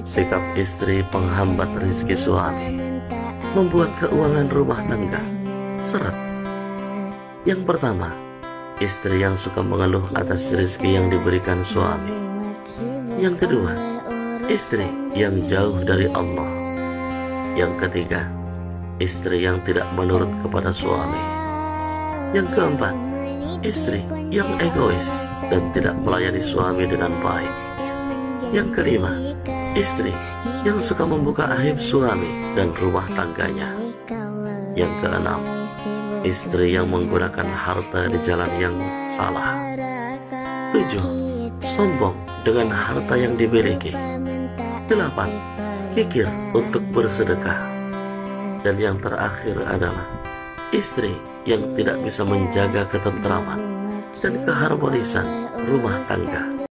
Sikap istri penghambat rezeki suami membuat keuangan rumah tangga seret. Yang pertama, istri yang suka mengeluh atas rezeki yang diberikan suami. Yang kedua, istri yang jauh dari Allah. Yang ketiga, istri yang tidak menurut kepada suami. Yang keempat, istri yang egois dan tidak melayani suami dengan baik. Yang kelima, istri yang suka membuka aib suami dan rumah tangganya. Yang keenam, istri yang menggunakan harta di jalan yang salah. 7. Sombong dengan harta yang dimiliki. 8. Kikir untuk bersedekah. Dan yang terakhir adalah istri yang tidak bisa menjaga ketentraman dan keharmonisan rumah tangga.